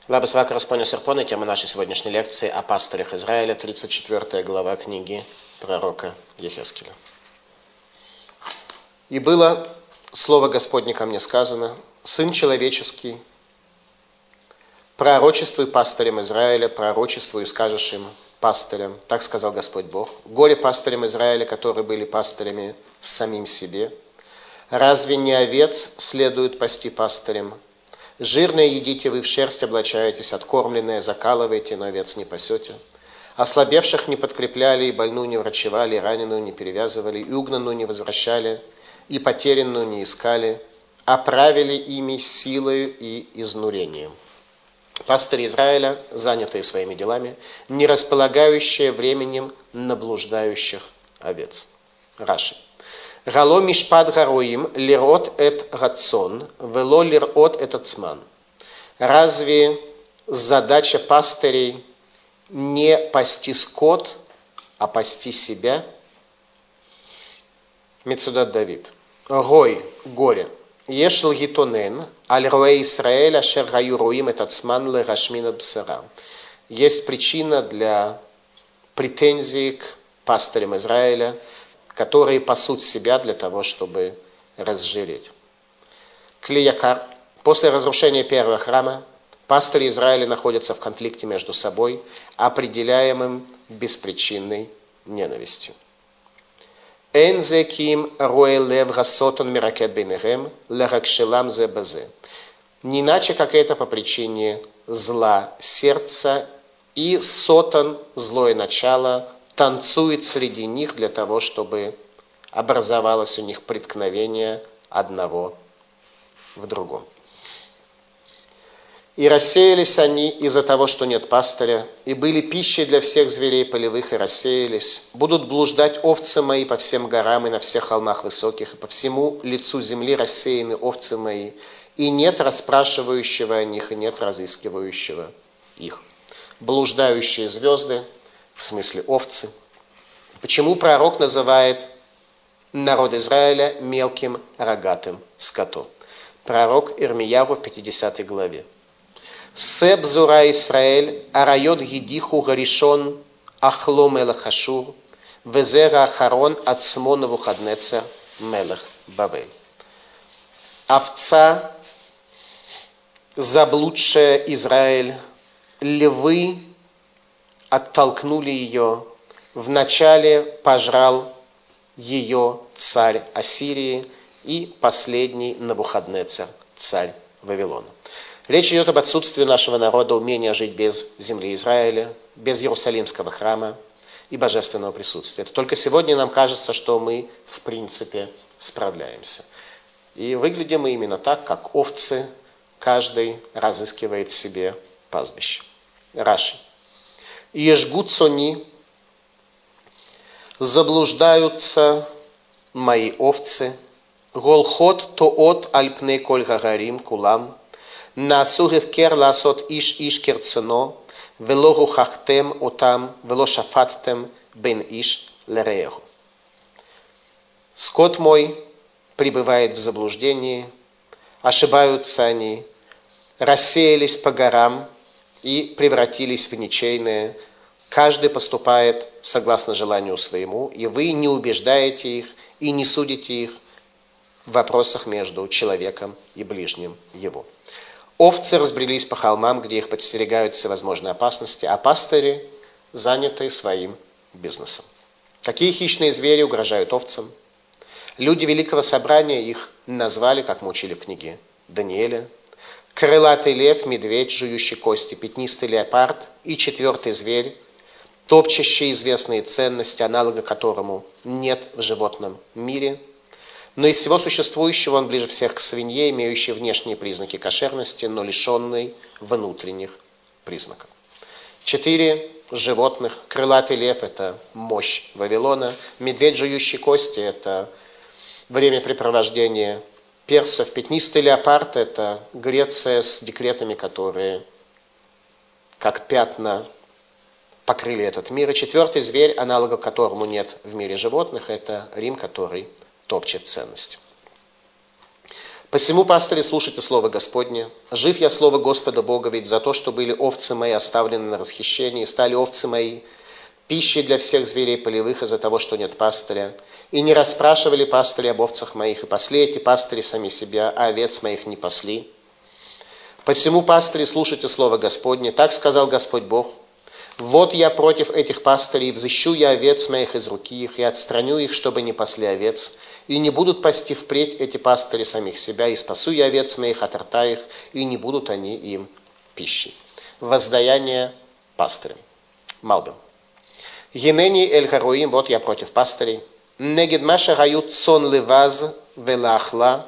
Лабас Вакарас Поня Серпона, тема нашей сегодняшней лекции о пастырях Израиля, 34 глава книги пророка Ехескеля. «И было слово Господне ко мне сказано: Сын человеческий, пророчествуй пастырям Израиля, пророчествуй и скажешь им, пастырям, так сказал Господь Бог, горе пастырям Израиля, которые были пастырями самим себе. Разве не овец следует пасти пастырям? Жирное едите вы, в шерсть облачаетесь, откормленное закалываете, но овец не пасете. Ослабевших не подкрепляли, и больную не врачевали, и раненую не перевязывали, и угнанную не возвращали, и потерянную не искали, а правили ими силою и изнурением. Пастыри Израиля, занятые своими делами, не располагающие временем на блуждающих овец». Раши. «Гало мишпад гароим лирот эт рацон, вело лирот эт ацман». Разве задача пастырей не пасти скот, а пасти себя? Мецудат Давид. «Гой, горе, ешл гитонен, аль роэ Исраэль, ашер гаю роим эт ацман ле рашмина бсара». Есть причина для претензий к пастырям Израиля, которые пасут себя для того, чтобы разжиреть. Клиякар. После разрушения первого храма пастыри Израиля находятся в конфликте между собой, определяемым беспричинной ненавистью. «Энзе ким роэ лев гасотон миракет бейнехем леракшелам зе базе». Не иначе, как это по причине зла сердца, и сотан, злое начало, танцует среди них для того, чтобы образовалось у них преткновение одного в другом. «И рассеялись они из-за того, что нет пастыря, и были пищей для всех зверей полевых, и рассеялись. Будут блуждать овцы мои по всем горам и на всех холмах высоких, и по всему лицу земли рассеяны овцы мои, и нет расспрашивающего о них, и нет разыскивающего их». Блуждающие звезды, в смысле овцы. Почему пророк называет народ Израиля мелким рогатым скотом? Пророк Ирмиягу в 50 главе. «Себ зура Исраэль, арайот гидиху гаришон ахло мелах Ашур, везера ахарон ацмо Навуходнецер мелах Бавель». Овца, заблудшая Израиль, львы оттолкнули ее, вначале пожрал ее царь Ассирии и последний Навуходнецер, царь Вавилона. Речь идет об отсутствии нашего народа умения жить без земли Израиля, без Иерусалимского храма и божественного присутствия. Это только сегодня нам кажется, что мы в принципе справляемся. И выглядим мы именно так, как овцы, каждый разыскивает себе пастбище. Раши. «Ежгут сони, заблуждаются мои овцы, голхот тоот альпней коль гагарим кулам, насу гевкер ласот иш керцено, вело рухахтем отам, вело шафаттем бен иш лерееху». Скот мой пребывает в заблуждении, ошибаются они, рассеялись по горам и превратились в ничейные. Каждый поступает согласно желанию своему, и вы не убеждаете их и не судите их в вопросах между человеком и ближним его. Овцы разбрелись по холмам, где их подстерегают всевозможные опасности, а пастыри заняты своим бизнесом. Какие хищные звери угрожают овцам? Люди Великого Собрания их назвали, как мы учили в книге Даниэля, крылатый лев, медведь, жующий кости, пятнистый леопард и четвертый зверь, топчащий известные ценности, аналога которому нет в животном мире. Но из всего существующего он ближе всех к свинье, имеющей внешние признаки кошерности, но лишенной внутренних признаков. 4 животных. Крылатый лев – это мощь Вавилона. Медведь, жующий кости – это времяпрепровождение персов. Пятнистый леопард – это Греция с декретами, которые, как пятна, покрыли этот мир. И 4-й зверь, аналога которому нет в мире животных, это Рим, который топчет ценности. Посему, пастыри, слушайте слово Господне. Жив я слово Господа Бога, ведь за то, что были овцы мои оставлены на расхищении, стали овцы мои пищей для всех зверей полевых из-за того, что нет пастыря. И не расспрашивали пастыри об овцах моих, и пасли эти пастыри сами себя, а овец моих не пасли. Посему, пастыри, слушайте слово Господне. Так сказал Господь Бог. Вот я против этих пастырей, взыщу я овец моих из руки их, и отстраню их, чтобы не пасли овец, и не будут пасти впредь эти пастыри самих себя, и спасу я овец моих от рта их, и не будут они им пищей. Воздаяние пастырям. Малбим. Енени эль харуим, вот я против пастырей. Негид маша рают сон леваз велахла.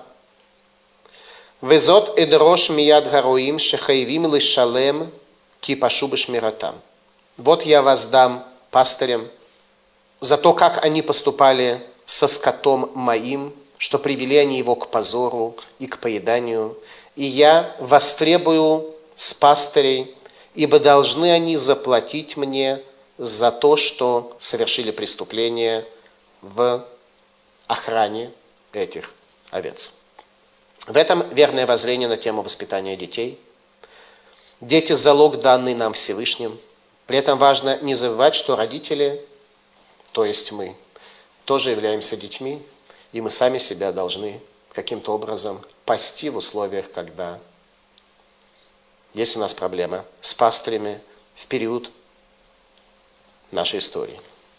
Везот эдрош мияд харуим шехаевим лишалем кипашу бешмиратам. Вот я воздам пастырям за то, как они поступали со скотом моим, что привели они его к позору и к поеданию. И я востребую с пастырей, ибо должны они заплатить мне за то, что совершили преступление в охране этих овец. В этом верное воззрение на тему воспитания детей. Дети – залог, данный нам Всевышним. При этом важно не забывать, что родители, то есть мы, тоже являемся детьми, и мы сами себя должны каким-то образом пасти в условиях, когда есть у нас проблема с пастырями в период нашей истории.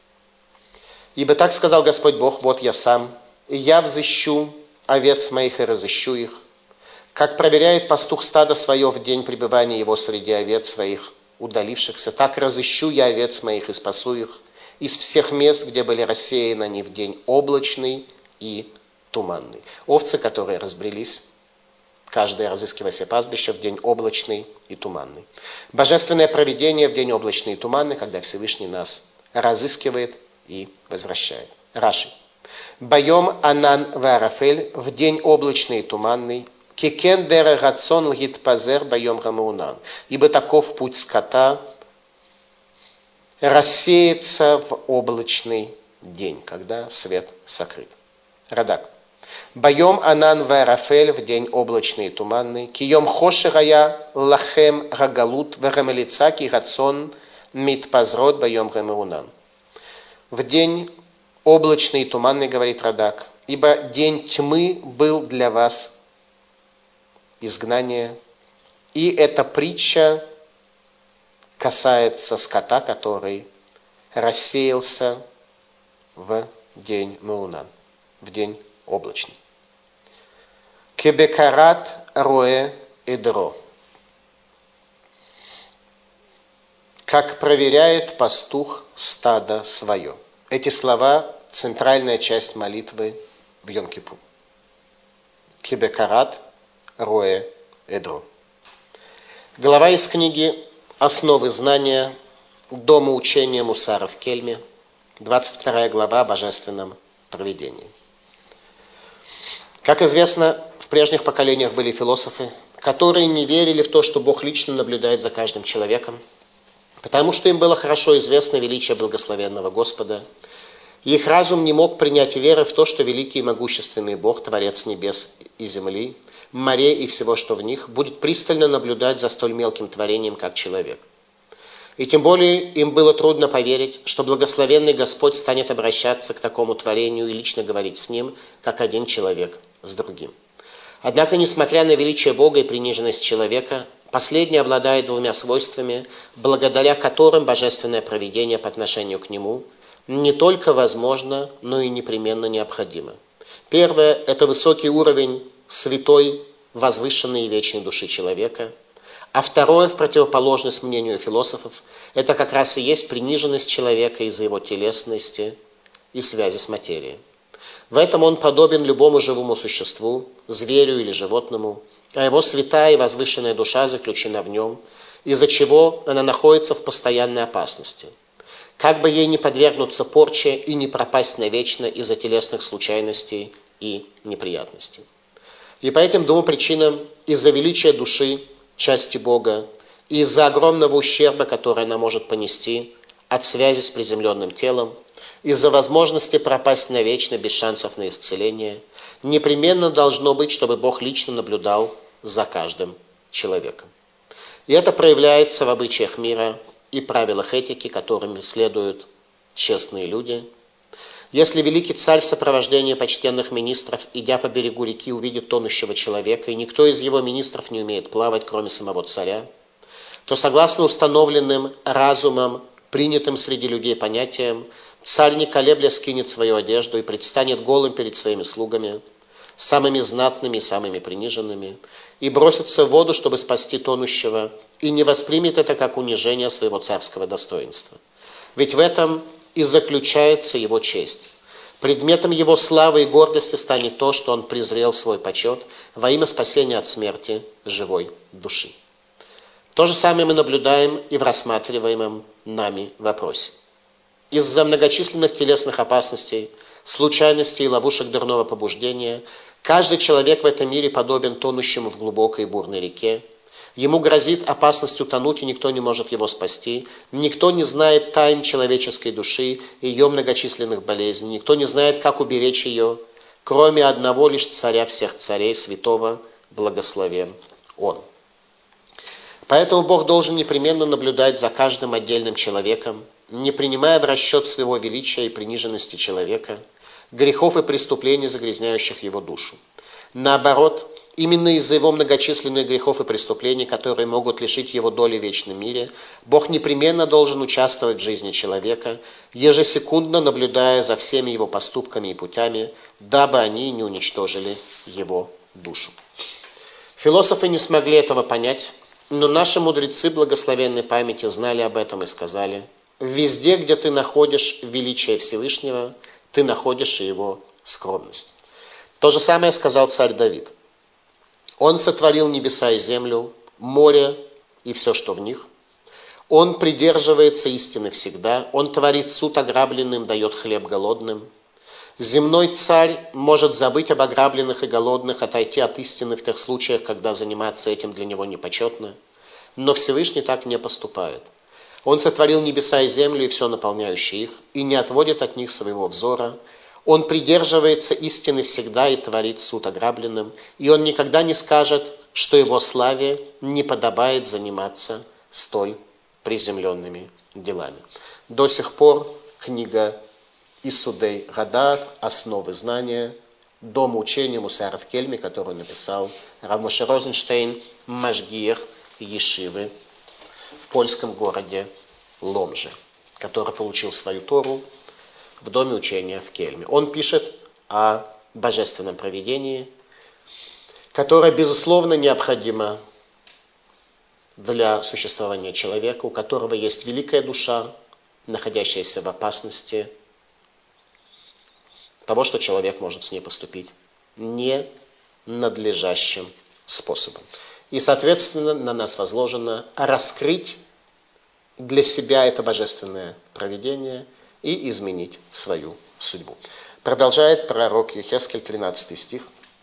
Ибо так сказал Господь Бог, вот я сам, и я взыщу овец моих и разыщу их, как проверяет пастух стадо свое в день пребывания его среди овец своих, удалившихся, так разыщу я овец моих и спасу их из всех мест, где были рассеяны они в день облачный и туманный. Овцы, которые разбрелись, каждая разыскивая себе пастбище в день облачный и туманный. Божественное провидение в день облачный и туманный, когда Всевышний нас разыскивает и возвращает. Раши. Байом анан варафель, в день облачный и туманный, кикен дера рацон лгит пазер байом рамаунан, ибо таков путь скота рассеется в облачный день, когда свет сокрыт. Радак. Байом анан варафель, в день облачный и туманный, кием хошерая лахем рагалут варамелица ки рацон мит пазрот байом рамаунан. В день облачный и туманный, говорит Радак, ибо день тьмы был для вас изгнание, и эта притча касается скота, который рассеялся в день Меунан, в день облачный. Кебекарат роэ эдро. Как проверяет пастух стадо свое. Эти слова – центральная часть молитвы в Йом-Кипур. Кебекарат роэ эдро. Глава из книги «Основы знания. Дома учения Мусара в Кельме», 22 глава о божественном провидении. Как известно, в прежних поколениях были философы, которые не верили в то, что Бог лично наблюдает за каждым человеком, потому что им было хорошо известно величие благословенного Господа, и их разум не мог принять веры в то, что великий и могущественный Бог, Творец небес и земли, морей и всего, что в них, будет пристально наблюдать за столь мелким творением, как человек. И тем более им было трудно поверить, что благословенный Господь станет обращаться к такому творению и лично говорить с ним, как один человек с другим. Однако, несмотря на величие Бога и приниженность человека, последний обладает двумя свойствами, благодаря которым божественное провидение по отношению к нему не только возможно, но и непременно необходимо. Первое – это высокий уровень святой, возвышенной и вечной души человека. А второе, в противоположность мнению философов, это как раз и есть приниженность человека из-за его телесности и связи с материей. В этом он подобен любому живому существу, зверю или животному, а его святая и возвышенная душа заключена в нем, из-за чего она находится в постоянной опасности. Как бы ей не подвергнуться порче и не пропасть навечно из-за телесных случайностей и неприятностей. И по этим двум причинам, из-за величия души, части Бога, и из-за огромного ущерба, который она может понести от связи с приземленным телом, из-за возможности пропасть навечно без шансов на исцеление, непременно должно быть, чтобы Бог лично наблюдал за каждым человеком. И это проявляется в обычаях мира и правилах этики, которыми следуют честные люди. Если великий царь в сопровождении почтенных министров, идя по берегу реки, увидит тонущего человека, и никто из его министров не умеет плавать, кроме самого царя, то, согласно установленным разумом, принятым среди людей понятиям, царь, не колебля, скинет свою одежду и предстанет голым перед своими слугами, самыми знатными и самыми приниженными, и бросится в воду, чтобы спасти тонущего, и не воспримет это как унижение своего царского достоинства. Ведь в этом и заключается его честь. Предметом его славы и гордости станет то, что он презрел свой почет во имя спасения от смерти живой души. То же самое мы наблюдаем и в рассматриваемом нами вопросе. Из-за многочисленных телесных опасностей, случайностей и ловушек дурного побуждения, каждый человек в этом мире подобен тонущему в глубокой и бурной реке. Ему грозит опасность утонуть, и никто не может его спасти. Никто не знает тайн человеческой души и ее многочисленных болезней. Никто не знает, как уберечь ее, кроме одного лишь царя всех царей, святого, благословен он. Поэтому Бог должен непременно наблюдать за каждым отдельным человеком, не принимая в расчет своего величия и приниженности человека, грехов и преступлений, загрязняющих его душу. Наоборот, именно из-за его многочисленных грехов и преступлений, которые могут лишить его доли в вечном мире, Бог непременно должен участвовать в жизни человека, ежесекундно наблюдая за всеми его поступками и путями, дабы они не уничтожили его душу. Философы не смогли этого понять, но наши мудрецы благословенной памяти знали об этом и сказали: «Везде, где ты находишь величие Всевышнего, ты находишь и его скромность». То же самое сказал царь Давид. Он сотворил небеса и землю, море и все, что в них. Он придерживается истины всегда. Он творит суд ограбленным, дает хлеб голодным. Земной царь может забыть об ограбленных и голодных, отойти от истины в тех случаях, когда заниматься этим для него непочетно. Но Всевышний так не поступает. Он сотворил небеса и землю и все наполняющее их, и не отводит от них своего взора. Он придерживается истины всегда и творит суд ограбленным, и он никогда не скажет, что его славе не подобает заниматься столь приземленными делами. До сих пор книга Исудей Гадар, основы знания, дом учения Мусара в Кельме, который написал Рав Моше Розенштейн, Машгиах Ешивы в польском городе Ломже, который получил свою Тору в доме учения в Кельме. Он пишет о божественном провидении, которое, безусловно, необходимо для существования человека, у которого есть великая душа, находящаяся в опасности того, что человек может с ней поступить ненадлежащим способом. И, соответственно, на нас возложено раскрыть для себя это божественное провидение и изменить свою судьбу. Продолжает пророк Ехескель, 13 стих.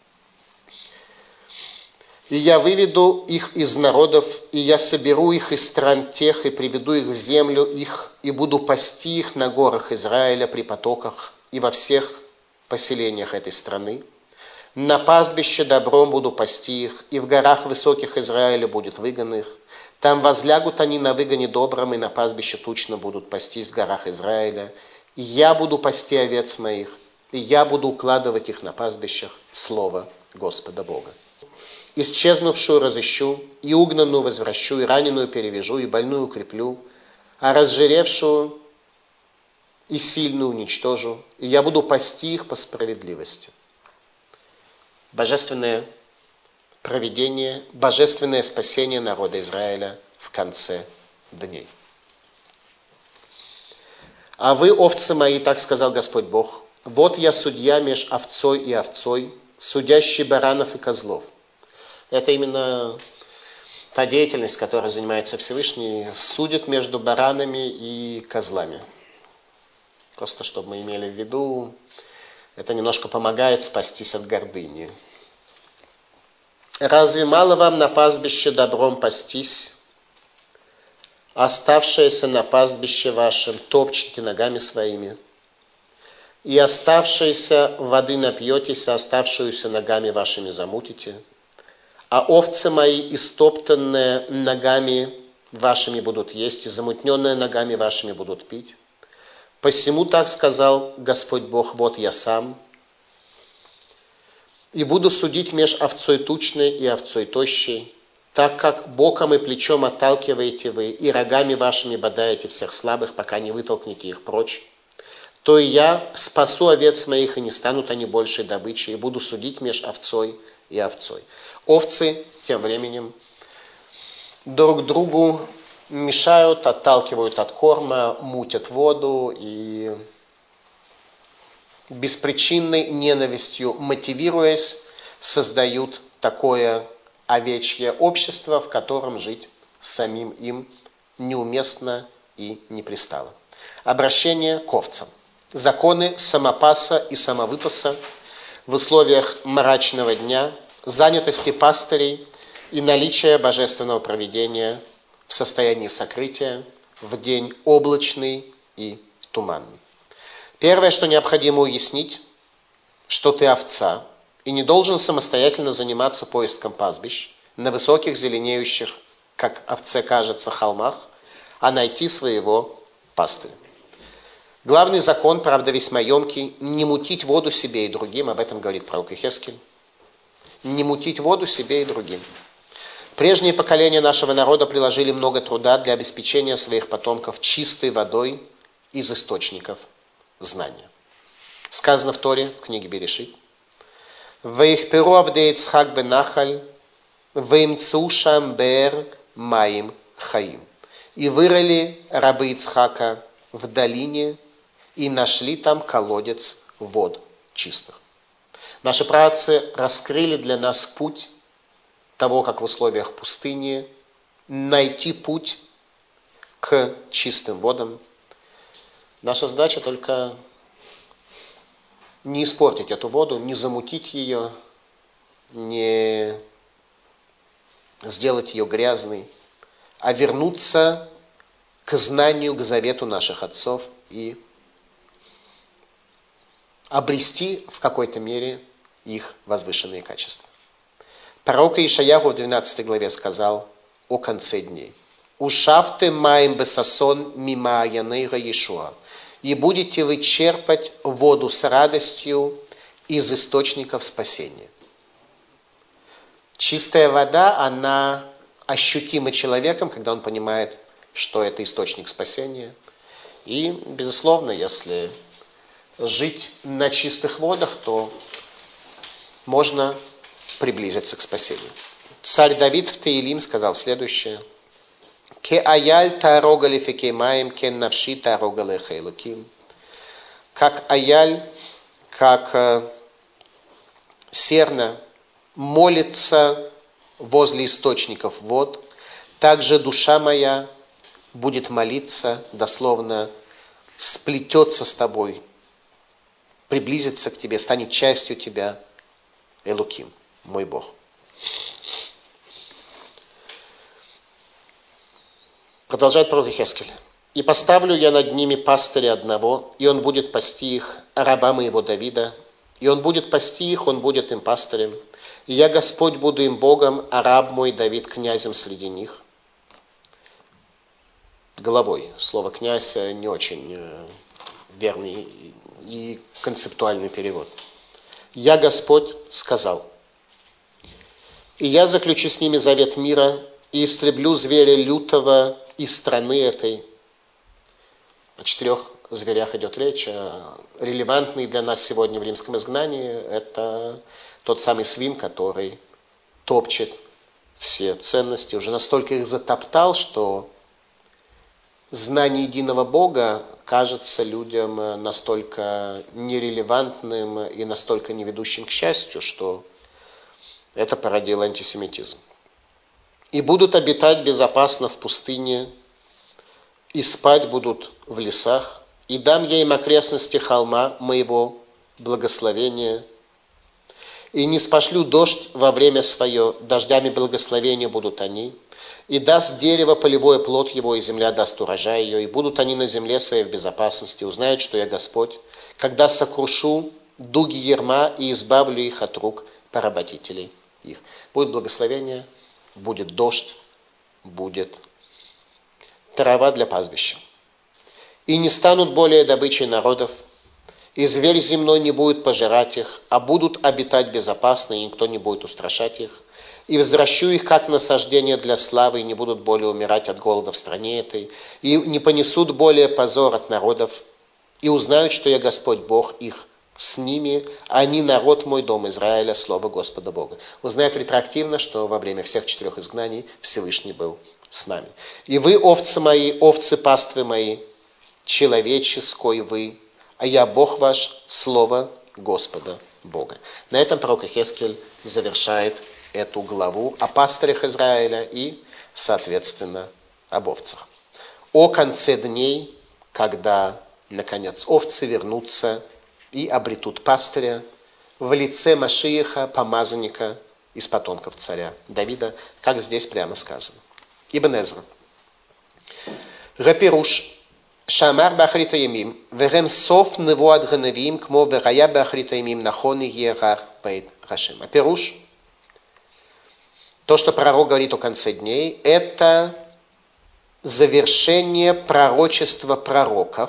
«И я выведу их из народов, и я соберу их из стран тех, и приведу их в землю их, и буду пасти их на горах Израиля при потоках и во всех поселениях этой страны. На пастбище добром буду пасти их, и в горах высоких Израиля будет выгон их. Там возлягут они на выгоне добром, и на пастбище тучно будут пастись в горах Израиля. И я буду пасти овец моих, и я буду укладывать их на пастбищах, слово Господа Бога. Исчезнувшую разыщу, и угнанную возвращу, и раненую перевяжу, и больную укреплю, а разжиревшую и сильную уничтожу, и я буду пасти их по справедливости». Божественное провидение, божественное спасение народа Израиля в конце дней. «А вы, овцы мои, так сказал Господь Бог, вот я судья меж овцой и овцой, судящий баранов и козлов». Это именно та деятельность, которой занимается Всевышний, судит между баранами и козлами. Просто чтобы мы имели в виду, это немножко помогает спастись от гордыни. «Разве мало вам на пастбище добром пастись? Оставшееся на пастбище вашем топчете ногами своими. и оставшиеся воды напьетесь, а оставшуюся ногами вашими замутите. А овцы мои, истоптанные ногами вашими будут есть, и замутненные ногами вашими будут пить. Посему так сказал Господь Бог, вот я сам, и буду судить меж овцой тучной и овцой тощей, так как боком и плечом отталкиваете вы, и рогами вашими бодаете всех слабых, пока не вытолкнете их прочь, то и я спасу овец моих, и не станут они большей добычей, и буду судить меж овцой и овцой. Овцы тем временем друг другу мешают, отталкивают от корма, мутят воду и беспричинной ненавистью мотивируясь, создают такое овечье общество, в котором жить самим им неуместно и не пристало. Обращение к овцам. Законы самопаса и самовыпаса в условиях мрачного дня, занятости пастырей и наличия божественного провидения в состоянии сокрытия в день облачный и туманный. Первое, что необходимо уяснить, что ты овца и не должен самостоятельно заниматься поиском пастбищ на высоких зеленеющих, как овце кажется, холмах, а найти своего пастыря. Главный закон, правда, весьма емкий, не мутить воду себе и другим, об этом говорит пророк Иезекииль. Не мутить воду себе и другим. Прежние поколения нашего народа приложили много труда для обеспечения своих потомков чистой водой из источников знания. Сказано в Торе, в книге Берешит: «Ваихперу авдей Ицхак бен Нахаль, ваимцу шам беэр маим хаим». И вырыли рабы Ицхака в долине и нашли там колодец вод чистых. Наши праотцы раскрыли для нас путь того, как в условиях пустыни найти путь к чистым водам. Наша задача только не испортить эту воду, не замутить ее, не сделать ее грязной, а вернуться к знанию, к завету наших отцов и обрести в какой-то мере их возвышенные качества. Пророк Ишаяху в 12 главе сказал о конце дней: «Ушафте маем бесасон мима янейра Иешуа, и будете вы черпать воду с радостью из источников спасения». Чистая вода, она ощутима человеком, когда он понимает, что это источник спасения. И, безусловно, если жить на чистых водах, то можно приблизиться к спасению. Царь Давид в Теилим сказал следующее: «Ке аяль тарога лефеке маем, кен навши тарога лехе элоким». Как аяль, как серна молится возле источников вод, так же душа моя будет молиться, дословно сплетется с тобой, приблизится к тебе, станет частью тебя, Элоким, мой Бог. Продолжает пророк Иезекииль: «И поставлю я над ними пастыря одного, и он будет пасти их, раба моего Давида, и он будет пасти их, он будет им пастырем, и я, Господь, буду им Богом, а раб мой Давид князем среди них». Головой. Слово «князь» не очень верный и концептуальный перевод. «Я, Господь, сказал, и я заключу с ними завет мира, и истреблю зверя лютого из страны этой». О 4 зверях идет речь. Релевантный для нас сегодня в римском изгнании – это тот самый свин, который топчет все ценности, уже настолько их затоптал, что знание единого Бога кажется людям настолько нерелевантным и настолько не ведущим к счастью, что это породило антисемитизм. «И будут обитать безопасно в пустыне, и спать будут в лесах, и дам я им окрестности холма моего благословения, и не спошлю дождь во время свое, дождями благословения будут они, И даст дерево полевое плод его, и земля даст урожай ее, и будут они на земле своей в безопасности, узнают, что я Господь, когда сокрушу дуги ярма и избавлю их от рук поработителей их. Будет благословение, будет дождь, будет трава для пастбища. И не станут более добычей народов, и зверь земной не будет пожирать их, а будут обитать безопасно, и никто не будет устрашать их. И возвращу их, как насаждение для славы, и не будут более умирать от голода в стране этой, и не понесут более позор от народов, и узнают, что я Господь Бог их с ними, а они народ мой, дом Израиля, слово Господа Бога. Узнают ретроактивно, что во время всех 4 изгнаний Всевышний был с нами. И вы, овцы мои, овцы паствы мои, человеческой вы, а я Бог ваш, слово Господа Бога. На этом пророк Ихескель завершает эту главу о пастырях Израиля и, соответственно, об овцах. О конце дней, когда, наконец, овцы вернутся и обретут пастыря в лице Машиаха, помазанника из потомков царя Давида, как здесь прямо сказано. Ибн Эзра. Гапируш. Шамар бахрита ямим, вегем сов невуад ганавим, кмо вегая бахрита ямим, нахон и егар бейт Хашем. А пируш, то, что пророк говорит о конце дней, это завершение пророчества пророков,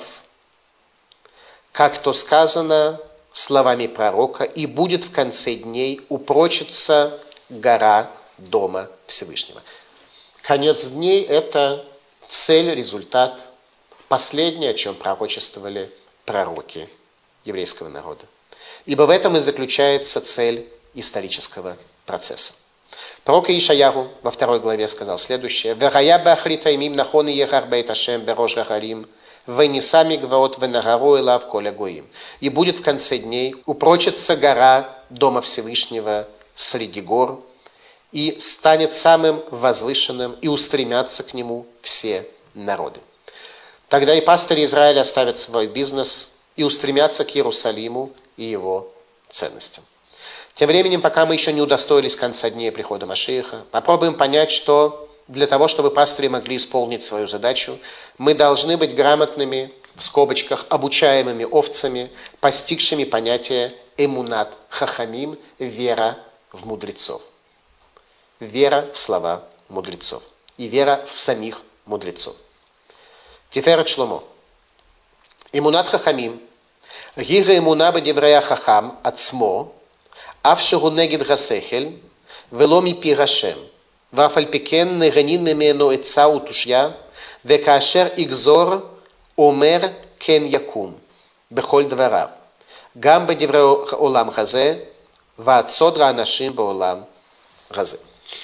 как то сказано словами пророка, и будет в конце дней упрочиться гора дома Всевышнего. Конец дней – это цель, результат, последнее, о чем пророчествовали пророки еврейского народа. Ибо в этом и заключается цель исторического процесса. Пророк Ишаяху во 2 главе сказал следующее. «Вегая бахрита имим нахон и ехар бейт Ашем берош гагарим, венисами гваот венагару элав коля гоим». И будет в конце дней упрочится гора Дома Всевышнего среди гор, и станет самым возвышенным, и устремятся к нему все народы. Тогда и пастыри Израиля оставят свой бизнес и устремятся к Иерусалиму и его ценностям. Тем временем, пока мы еще не удостоились конца дней прихода Машиаха, попробуем понять, что для того, чтобы пастыри могли исполнить свою задачу, мы должны быть грамотными, в скобочках, обучаемыми овцами, постигшими понятие эмунат хахамим, вера в мудрецов. Вера в слова мудрецов. И вера в самих мудрецов. Тиферет Шломо. Эмунат хахамим. Гига эмуна бедеврея хахам ацмо. Авшигу негид гасехель. Веломи пирашем. Вафальпикен неганин мемену эца утушья. Векашер игзор омер кен якум. Бехоль дварав. Гам бедеврея олам хазе. Ваацодра анашим баолам хазе.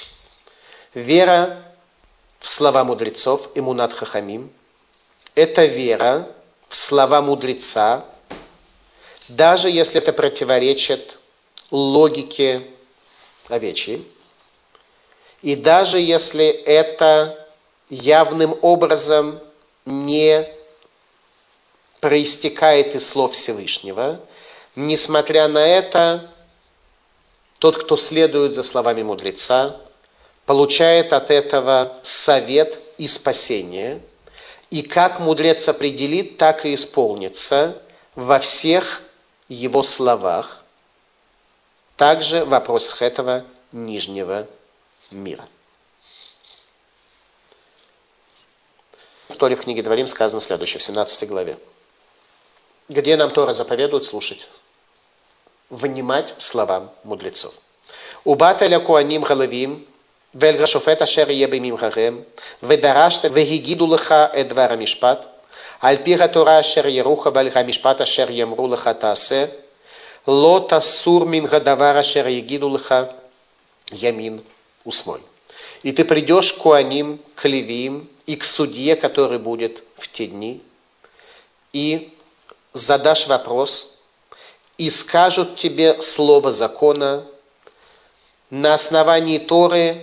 Вера в слова мудрецов, эмунат хахамим, это вера в слова мудреца, даже если это противоречит логике овечьей, и даже если это явным образом не проистекает из слов Всевышнего, несмотря на это, тот, кто следует за словами мудреца, получает от этого совет и спасение, и как мудрец определит, так и исполнится во всех его словах, также в вопросах этого нижнего мира. В Торе в книге Дворим сказано следующее, в 17 главе. Где нам Тора заповедует слушать, внимать словам мудрецов. «Убата ля куаним галавим, ואל השופט אשר יהיה בממכם, ודרשת והגידו לך את דבר המשפט, על פי התורה אשר ירוך ועל המשפט אשר יאמרו לך תעשה, לא תסור מן הדבר אשר יגידו לך ימין ושמאל. И ты придешь к куаним, к левиим и к судье, который будет в те дни, и задашь вопрос, и скажут тебе слово закона на основании Торы,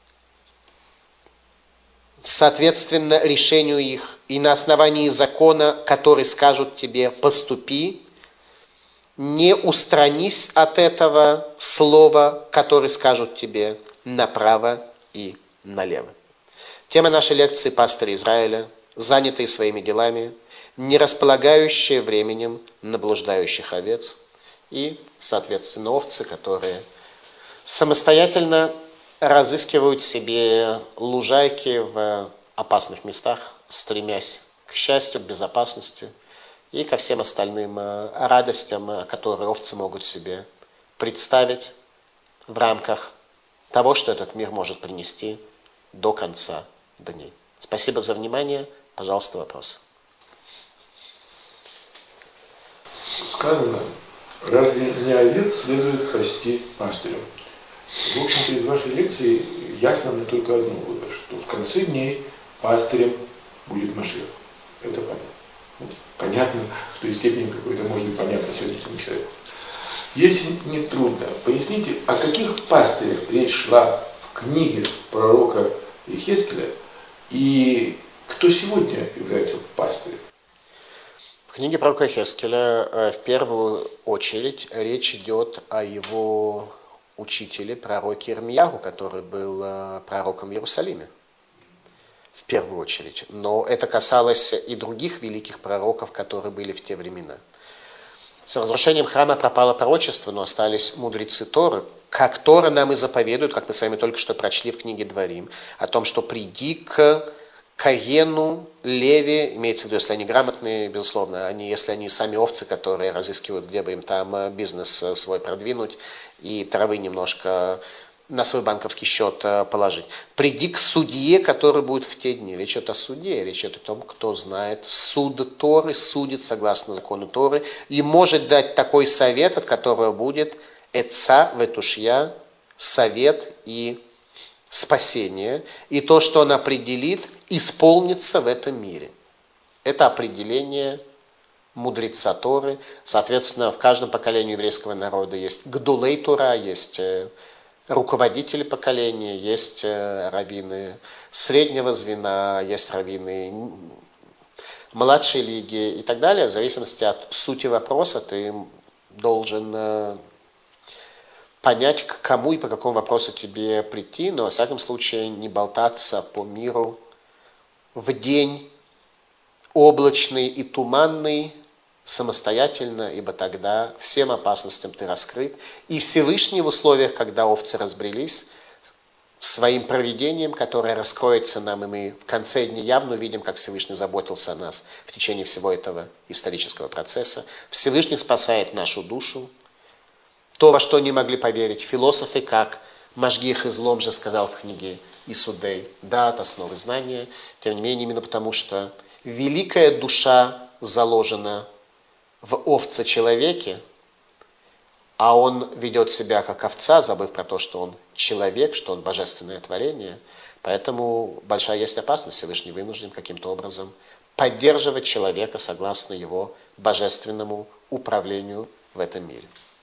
соответственно, решению их, и на основании закона, который скажут тебе «поступи», не устранись от этого слова, который скажут тебе направо и налево. Тема нашей лекции – пастыри Израиля, занятые своими делами, не располагающие временем на блуждающих овец и, соответственно, овцы, которые самостоятельно разыскивают себе лужайки в опасных местах, стремясь к счастью, к безопасности и ко всем остальным радостям, которые овцы могут себе представить в рамках того, что этот мир может принести до конца дней. Спасибо за внимание. Пожалуйста, вопрос. Сказано, разве не овец следует пасти пастырем? В общем-то, из вашей лекции ясно мне только одно было, что в конце дней пастырем будет Машиах. Это понятно. Понятно в той степени, какой это может быть понятно сегодняшнему человеку. Если не трудно, поясните, о каких пастырях речь шла в книге пророка Иехескеля и кто сегодня является пастырем? В книге пророка Иехескеля в первую очередь речь идет о его учителе, пророке Ирмияху, который был пророком в Иерусалиме. В первую очередь. Но это касалось и других великих пророков, которые были в те времена. С разрушением храма пропало пророчество, но остались мудрецы Торы, которые нам и заповедуют, как мы с вами только что прочли в книге Дворим, о том, что приди к Каену, Леве, имеется в виду, если они грамотные, безусловно, если они сами овцы, которые разыскивают, где бы им там бизнес свой продвинуть и травы немножко на свой банковский счет положить. Приди к судье, который будет в те дни. Речь идет о суде, речь идет о том, кто знает суд Торы, судит согласно закону Торы и может дать такой совет, от которого будет эца ветушья, совет и спасение, и то, что он определит, исполнится в этом мире. Это определение мудреца Торы. Соответственно, в каждом поколении еврейского народа есть гдулей Тора, есть руководители поколения, есть раввины среднего звена, есть раввины младшей лиги и так далее. В зависимости от сути вопроса ты должен понять, к кому и по какому вопросу тебе прийти, но, во всяком случае, не болтаться по миру в день облачный и туманный самостоятельно, ибо тогда всем опасностям ты раскрыт. И Всевышний в условиях, когда овцы разбрелись, своим провидением, которое раскроется нам, и мы в конце дня явно увидим, как Всевышний заботился о нас в течение всего этого исторического процесса. Всевышний спасает нашу душу. То, во что не могли поверить философы, как Машгих Излом же сказал в книге Исудей, да, от основы знания, тем не менее, именно потому, что великая душа заложена в овце-человеке, а он ведет себя как овца, забыв про то, что он человек, что он божественное творение, поэтому большая есть опасность, Всевышний вынужден каким-то образом поддерживать человека согласно его божественному управлению в этом мире.